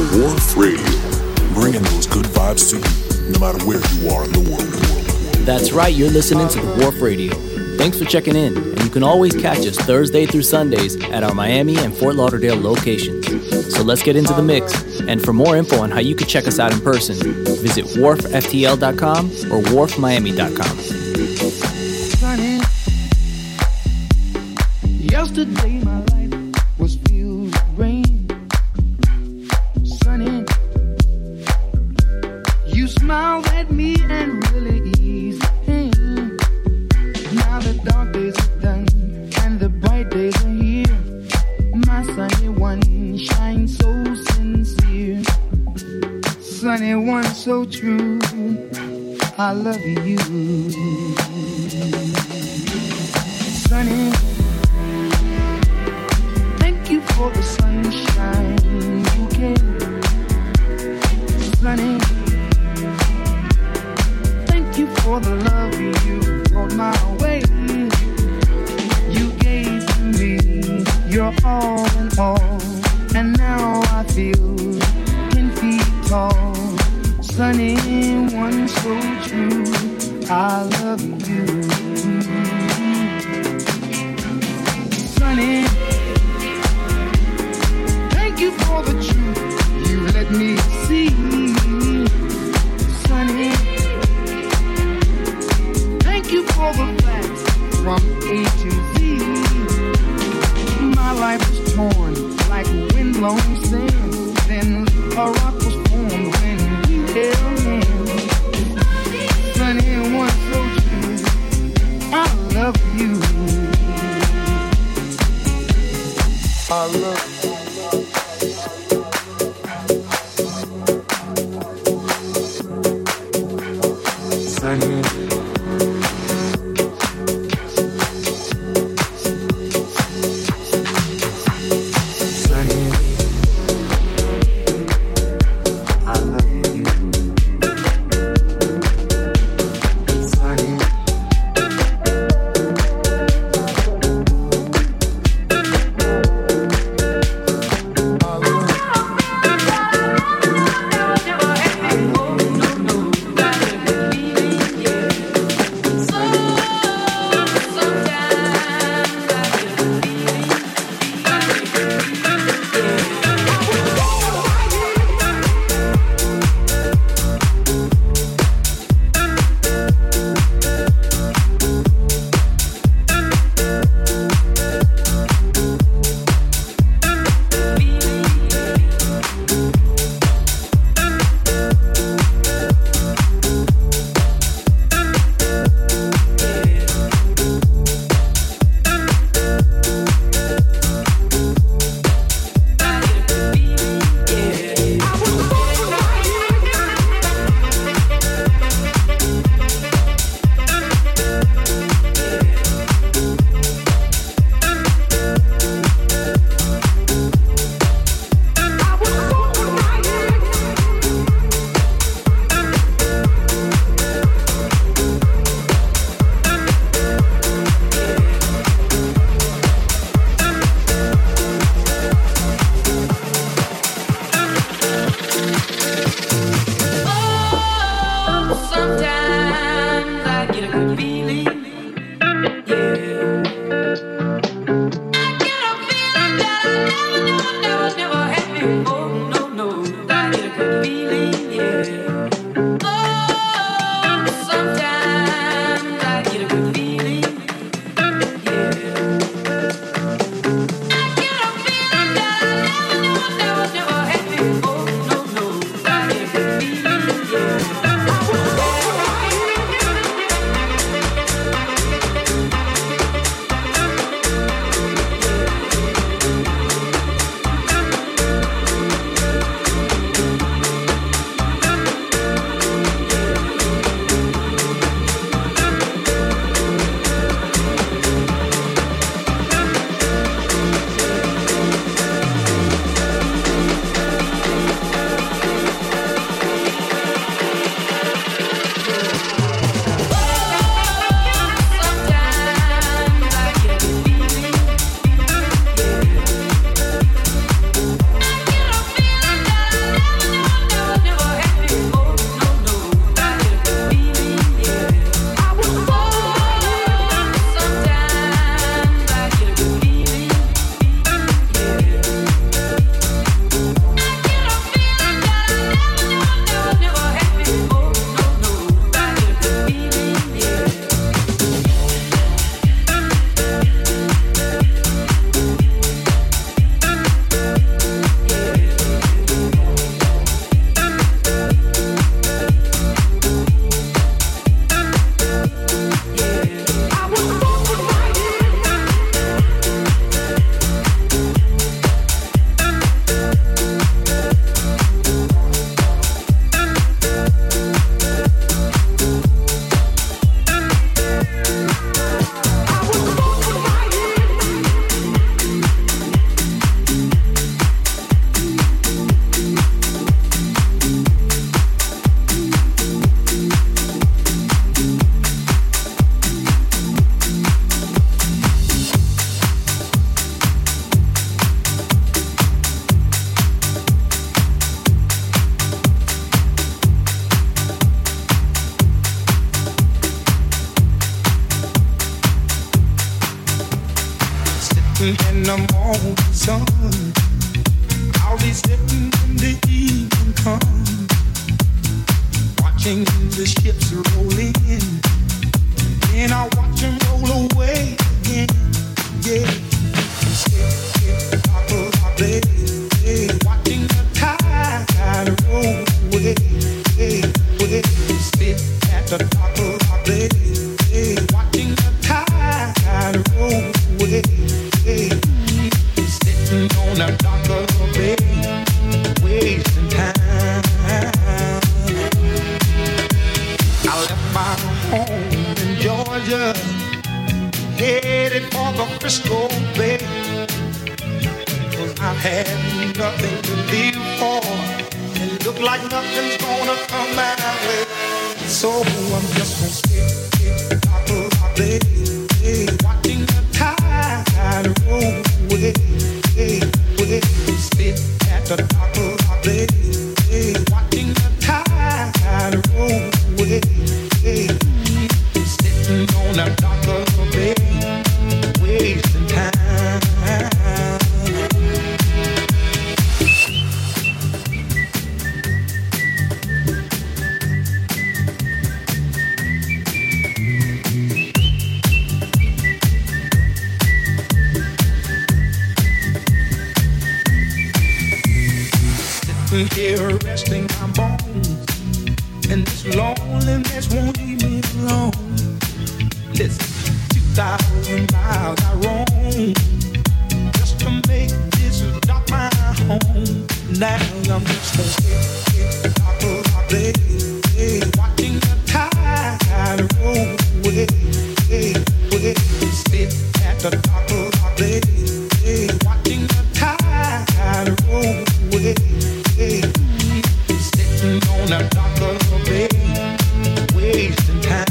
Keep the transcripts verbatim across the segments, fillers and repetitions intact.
Wharf Radio, bringing those good vibes to you, no matter where you are in the world. That's right, you're listening to the Wharf Radio. Thanks for checking in, and you can always catch us Thursday through Sundays at our Miami and Fort Lauderdale locations. So let's get into the mix, and for more info on how you can check us out in person, visit wharf f t l dot com or wharf miami dot com. Sunny, yesterday my life was filled with rain. Sunny, you smiled at me and really eased the pain. Now the dark days are done and the bright days are here. My sunny one shines so sincere. Sunny one so true, I love you. Sunny, thank you for the sunshine you gave. Sunny, thank you for the love you brought my way. You gave to me your all in all, and now I feel ten feet tall. Sunny, one so true, I love you. Sunny, thank you for the truth you let me see. Sunny, thank you for the facts from A to Z. My life was torn like windblown sand, then a rock was formed when we held hands. Sunny, one so true, I love you. I love you. Sunny, sunny, morning sun. I'll be sitting when the evening comes, watching the ships roll in, and I'll watch them roll away again. Yeah, sit, sit, rock, rock, rock, hey, watching the tide roll away. Hey, hey, sit at the dock of our bay, hey, watching the tide roll away. Hey, sitting on the dock of the bay, wasting time. I left my home in Georgia, headed for the Frisco Bay, 'cause I had nothing to live for. It looked like nothing's gonna come my way, so I'm just gonna sit, sit, dock of our bay, hey, watching the tide roll away, hey, hey, sit at the dock of our bay, hey, watching the tide roll away, hey, sitting on the dock of the bay, wasting time. Here resting my bones, and this loneliness won't leave me alone. Listen, two thousand miles I roam just to make this dock my home. Now I'm just gonna sit, sit, dock of our bay, hey, watching the tide roll away, hey, hey, sit at the dock of our bay, hey, watching the tide roll away. Hey, sitting on the dock of the bay, wasting time.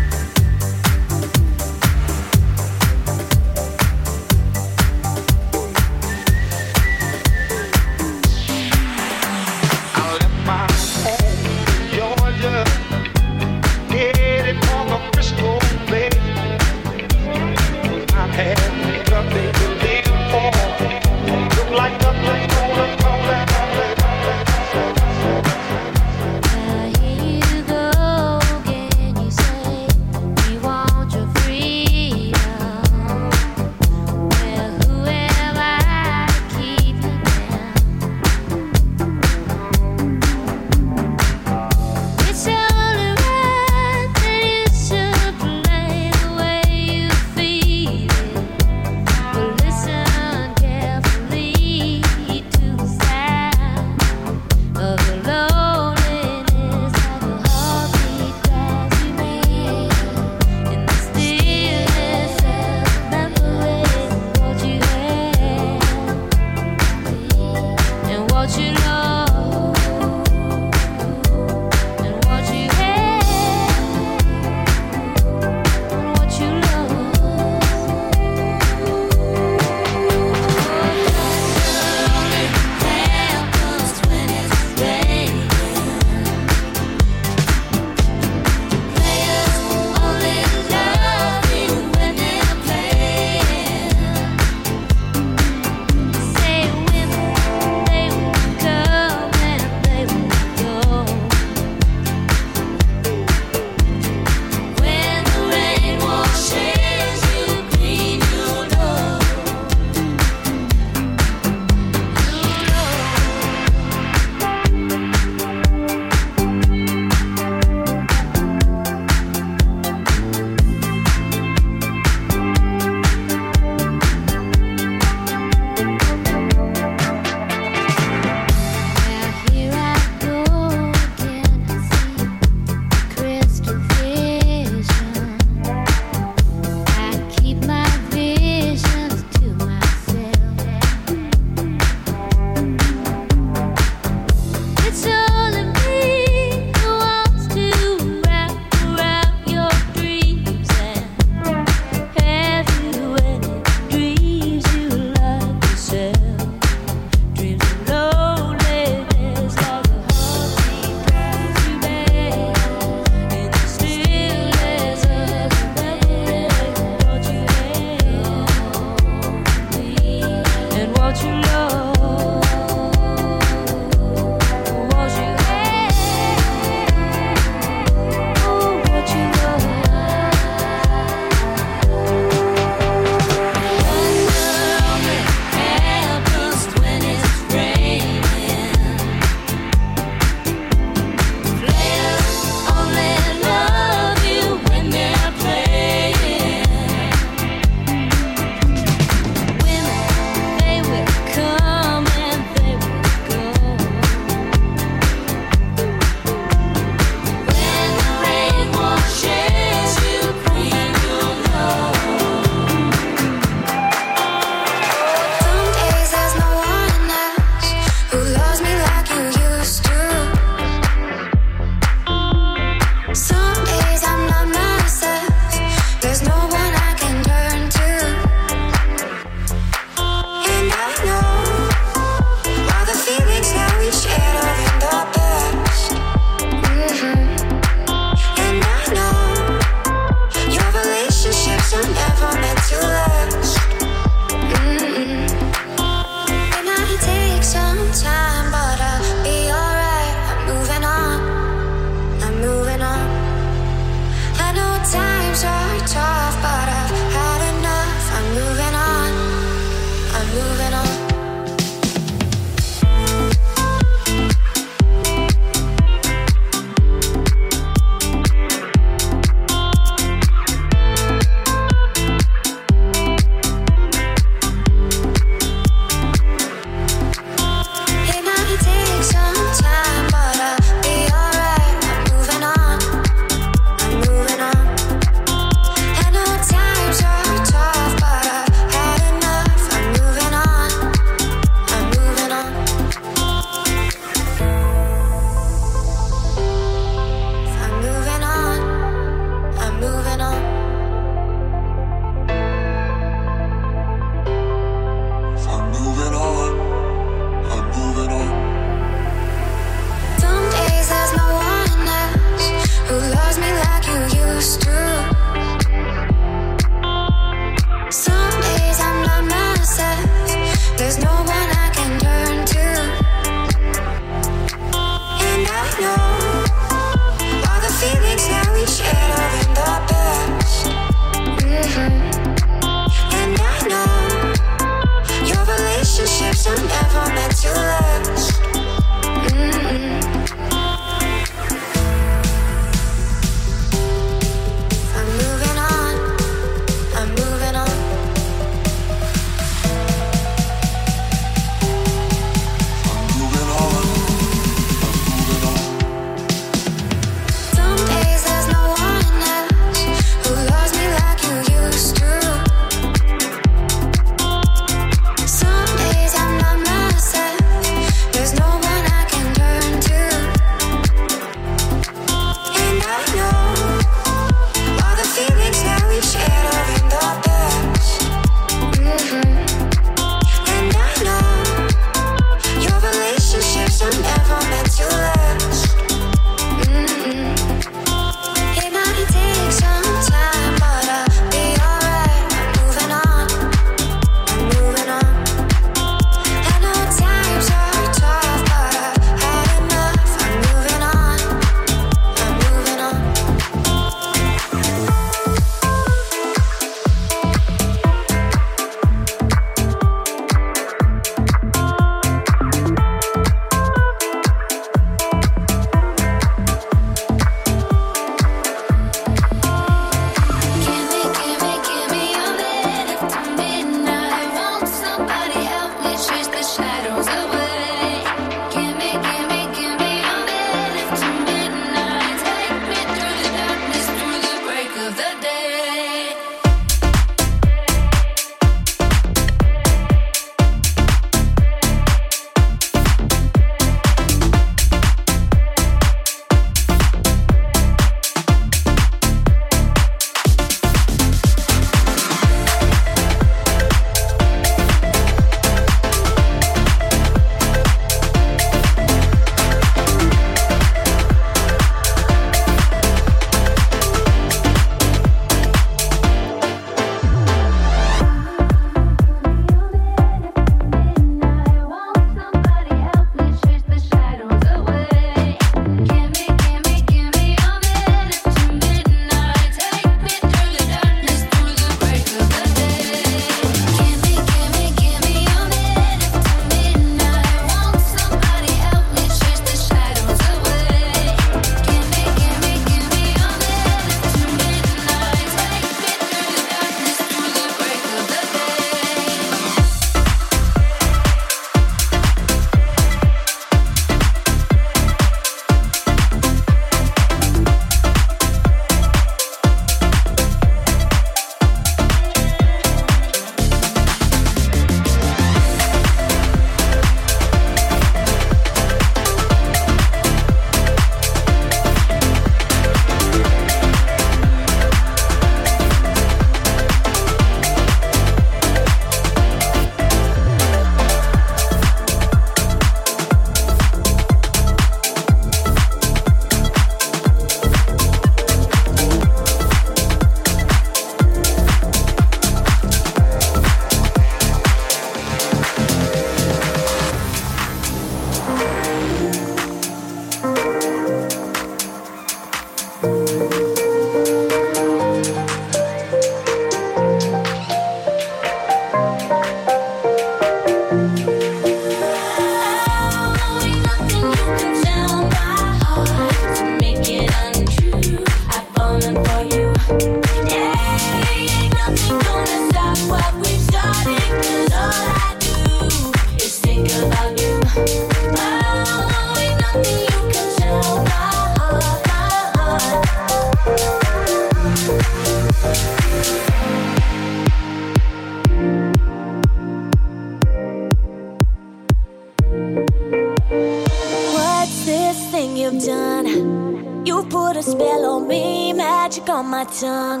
What's this thing you've done? You put a spell on me, magic on my tongue.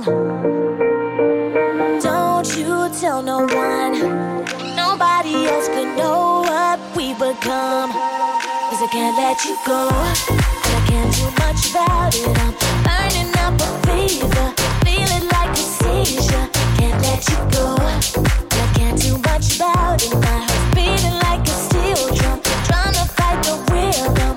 Don't you tell no one, nobody else can know what we become. Cause I can't let you go, and I can't do much about it. I'm burning up a fever, feeling like a seizure. Can't let you go, and I can't do much about it. My heart's beating like a steel drum, trying to fight the rhythm.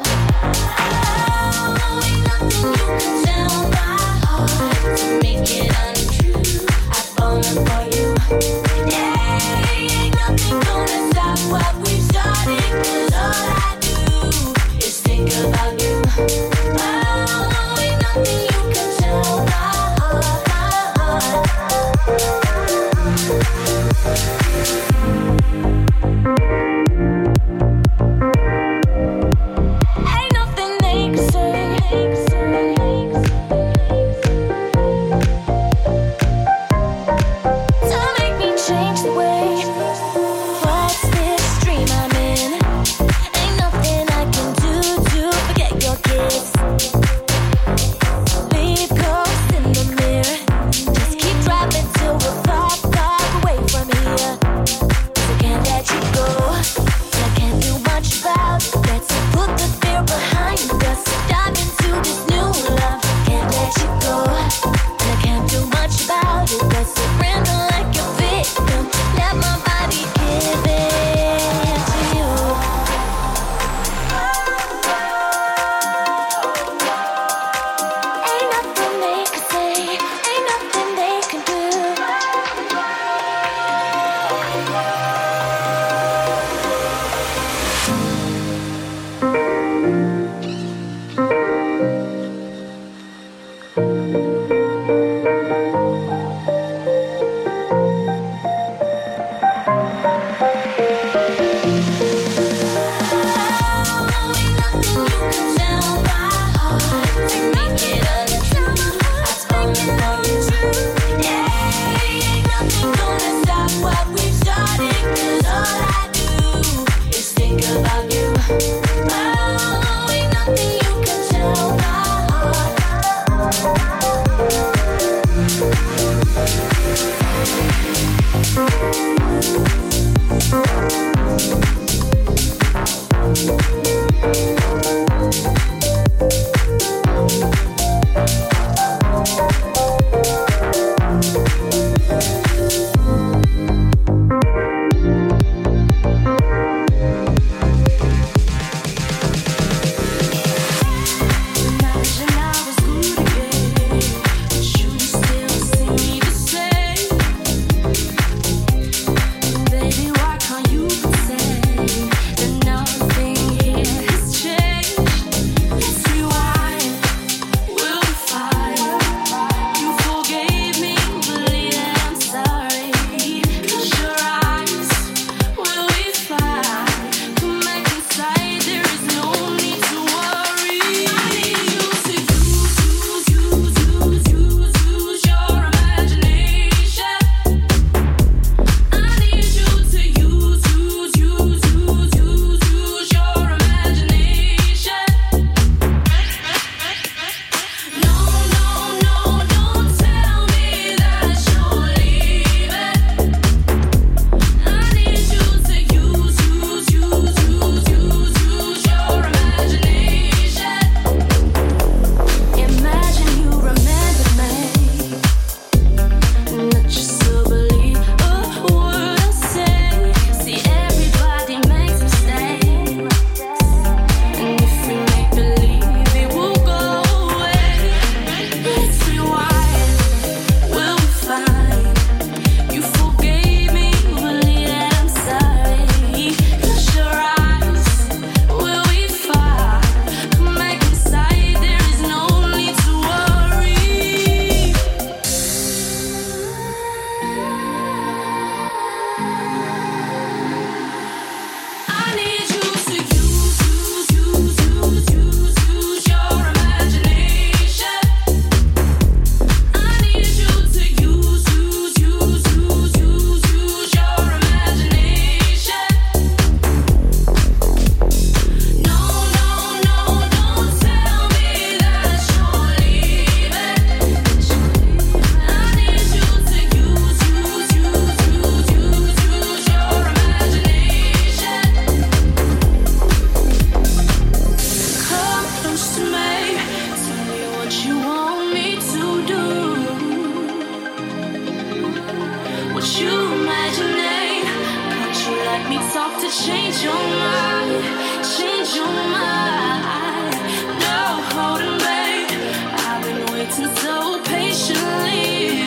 Oh, ain't nothing you can tell my heart to make it untrue. I've fallen for you. Yeah, ain't nothing gonna stop what we've started. Cause all I do is think about you. Oh, ain't nothing you can tell my heart, my heart. Ain't nothing they can say to make me change the way. What's this dream I'm in? Ain't nothing I can do to forget your kiss. Leave ghosts in the mirror. Just keep driving till we're far, far away from here. 'Cause I can't let you go, and I can't do much about it. Let's put the fear behind us, dive into this new love. Can't let you go, and I can't do much about it. Let's surrender like a victim. Let my body give in to you. Ain't nothing they can say, ain't nothing they can do. About you. Oh, ain't nothing you can tell my heart. change your mind, change your mind. No holding back, I've been waiting so patiently.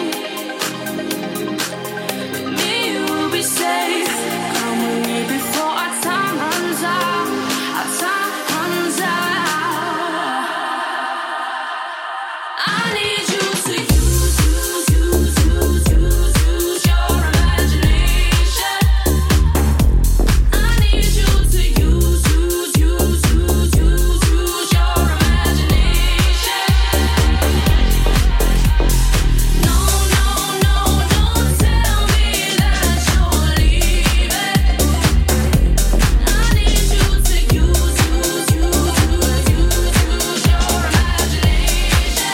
Me will be safe. Come with me before our time runs out. Our time runs out. I need you to use, use, use, use, use, use your imagination. I need you to use, use, use, use, use, use your imagination. No, no, no, don't tell me that you're leaving. I need you to use, use, use, use, use, use your imagination.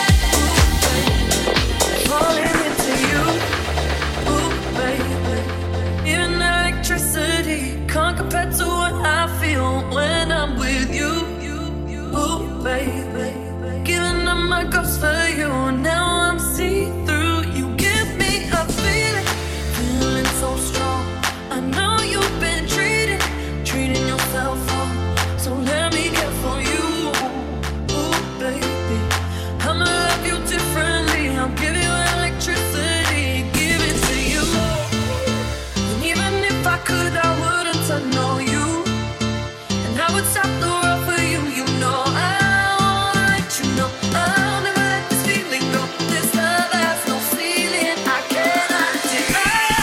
Falling into you, ooh, baby. Even electricity can't compare to what I feel when I'm with you, ooh, baby. Giving up my ghost for you, now I'm see-through. You give me a feeling, feeling so strong. I know you've been treating, treating yourself wrong. So let me care for you, ooh, baby. I'ma love you differently. I'll give you electricity, give it to you. And even if I could, I wouldn't turn on you. And I would stop the world for you. You know I wanna let you know I'll never let this feeling go. This love has no ceiling. I cannot deny.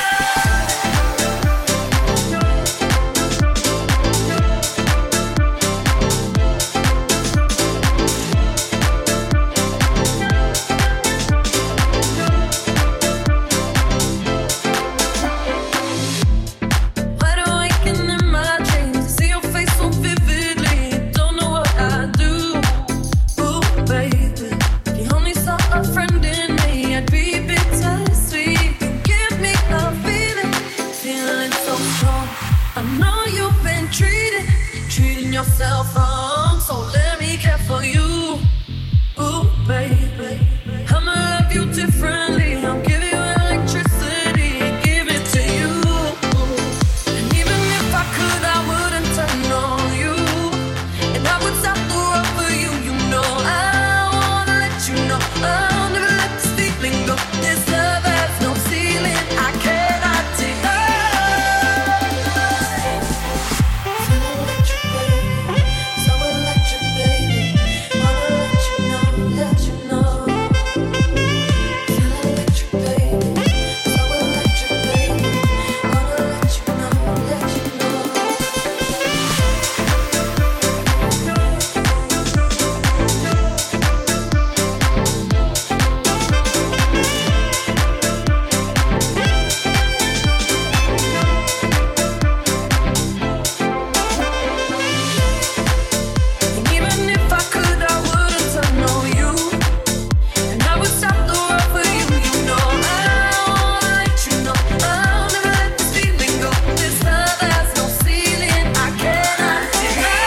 Wide awake and in my dreams, see your face so vividly. Don't know what I do, ooh, baby. If you only saw a friend in me, I'd be bittersweet. You give me a feeling, feeling so strong. I know you've been treating, treating yourself wrong. So let me care for you, ooh, baby. I'ma love you differently. I'll give you electricity, give it to you. And even if I could, I wouldn't turn on you. And I would stop the world for you. You know I wanna let you know I'll never let this feeling go. This love has no ceiling. I cannot deny. So electric, baby. So electric, baby. Wanna let you know, let you know. Feel electric, baby. So electric, baby. Wanna let you know, let you know. And even if I could, I wouldn't turn on you. And I would stop the world for you. You know I wanna let you know I'll never let this feeling go. This love has no ceiling. I cannot deny.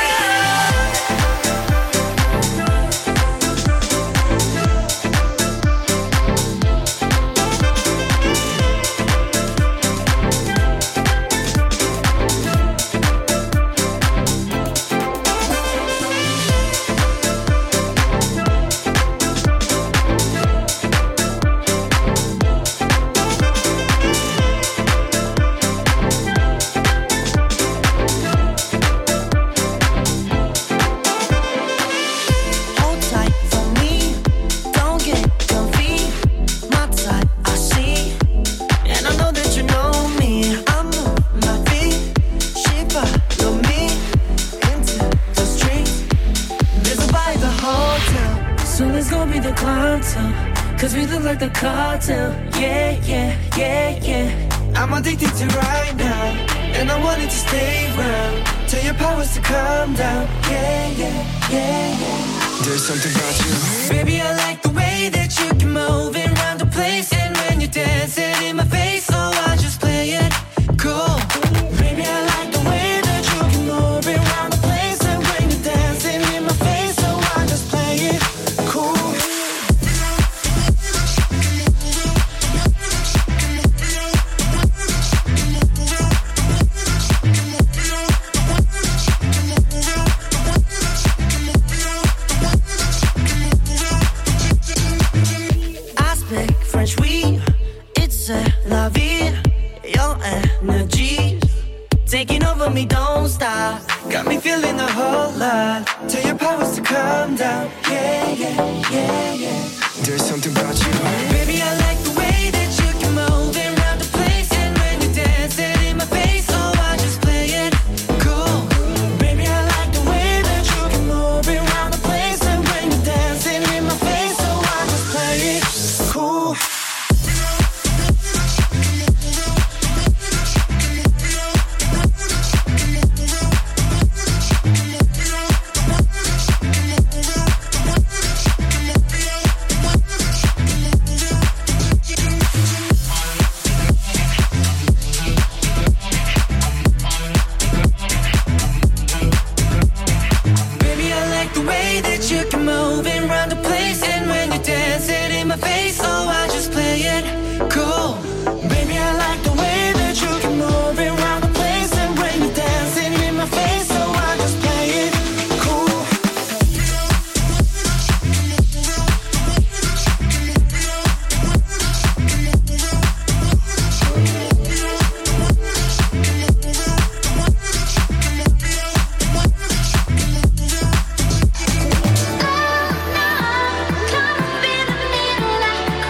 Hold tight for me, don't get comfy. My type I see, and I know that you know me. I move my feet, she follow me into the street. There's a bar at the hotel, so let's go be the clientele. Cause we look like the cartel. Yeah, yeah, yeah, yeah. I'm addicted to right now, and I want it to stay round. Tell your powers to calm down. Yeah, yeah, yeah, yeah. There's something about you. Baby, I like the way that you can move around the place. And when you're dancing in my face, oh, I just play it cool. Baby, I like the way that you can move around the place. And when you're dancing in my face, oh, I just play it cool. on me, don't stop. Got me feeling a whole lot. Tell your powers to calm down. Yeah, yeah, yeah, yeah. There's something about you, baby, I like the way that you can move around the place. And when you dance it in my face, oh, I just play it cool. Baby, I like the way that you can move around the place. And when you dance it in my face, oh, I just play it cool. You can move around the place, and when you dance it in my face, oh, I just play it cool. Baby, I like the way that you can move around the place, and when you dance it in my face, oh, I just play it cool. Caught up in the middle like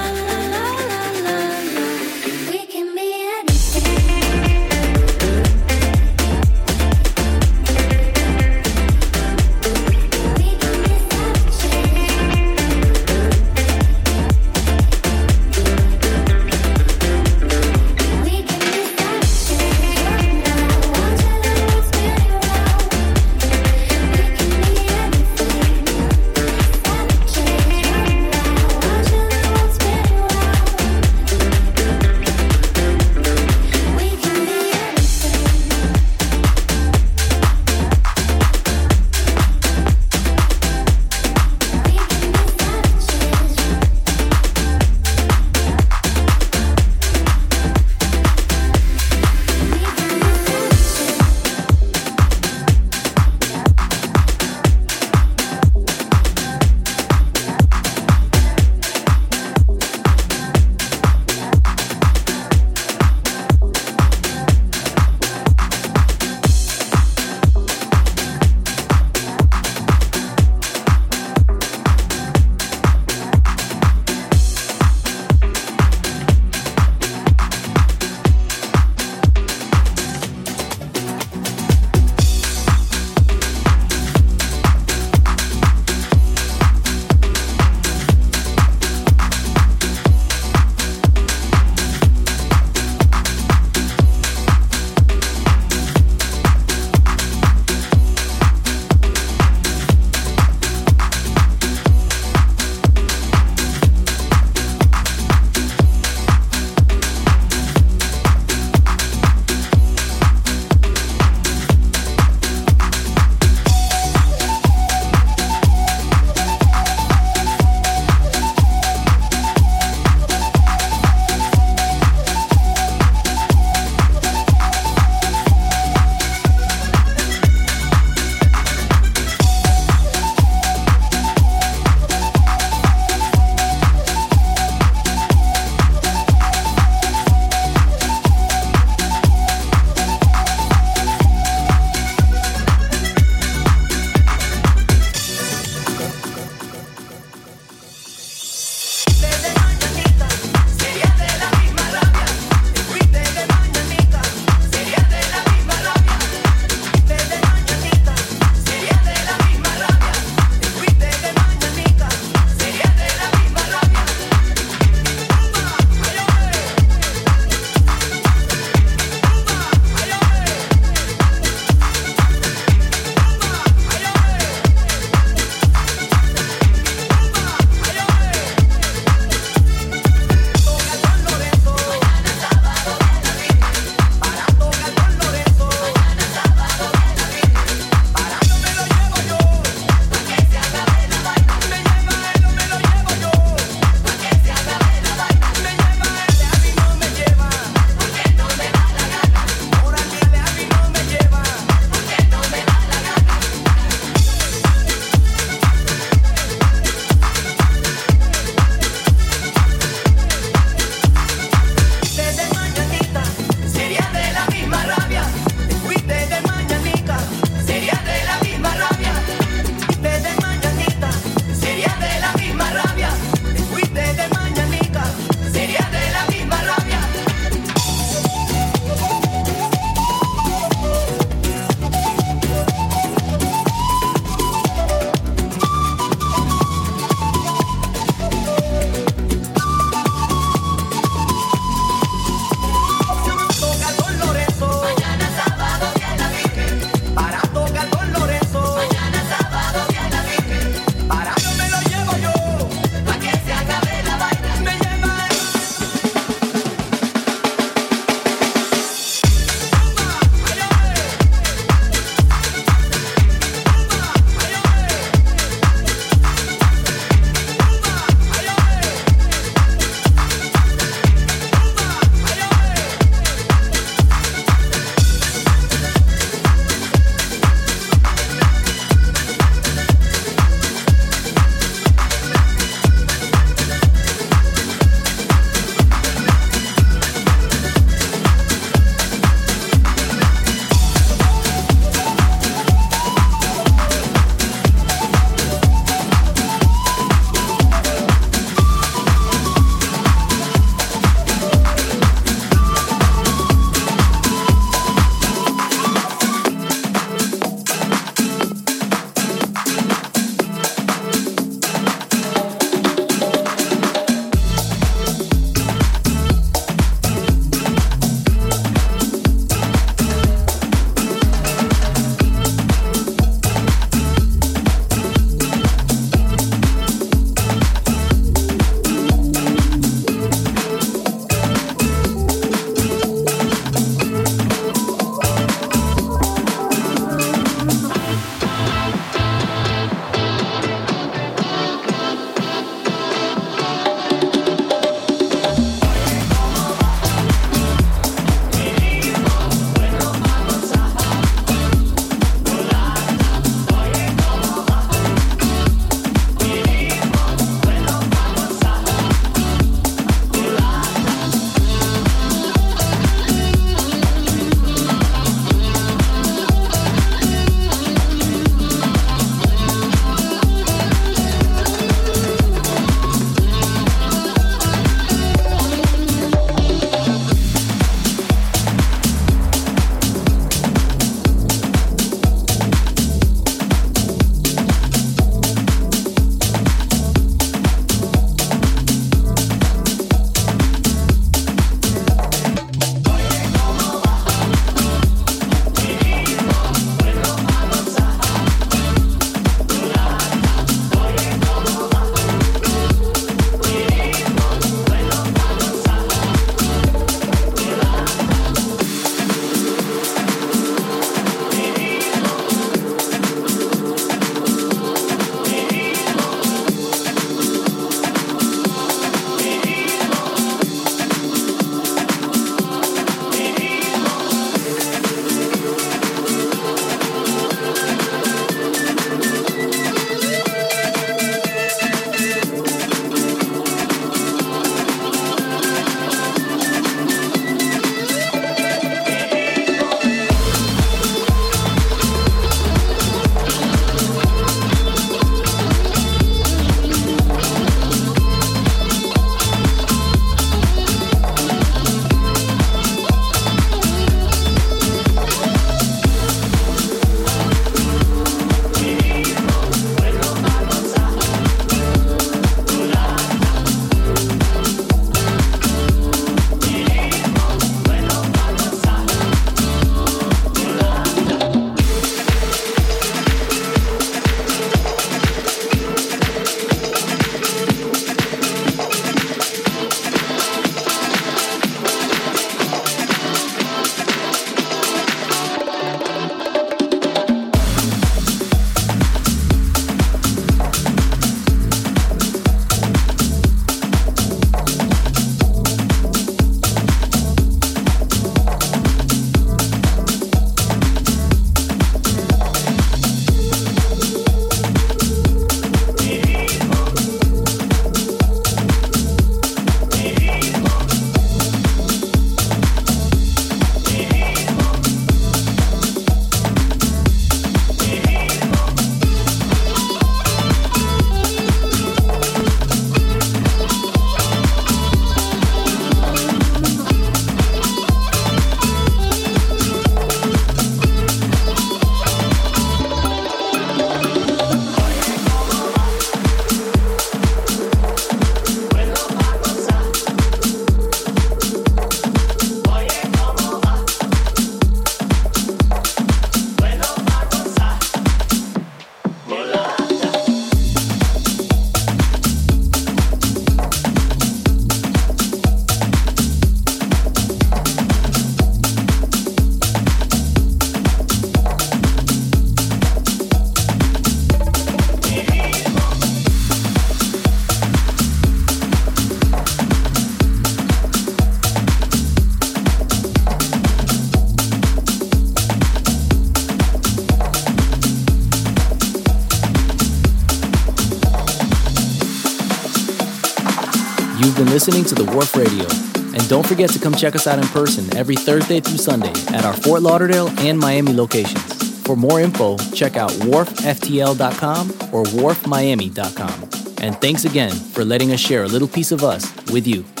You've been listening to The Wharf Radio. And don't forget to come check us out in person every Thursday through Sunday at our Fort Lauderdale and Miami locations. For more info, check out wharf f t l dot com or wharf miami dot com. And thanks again for letting us share a little piece of us with you.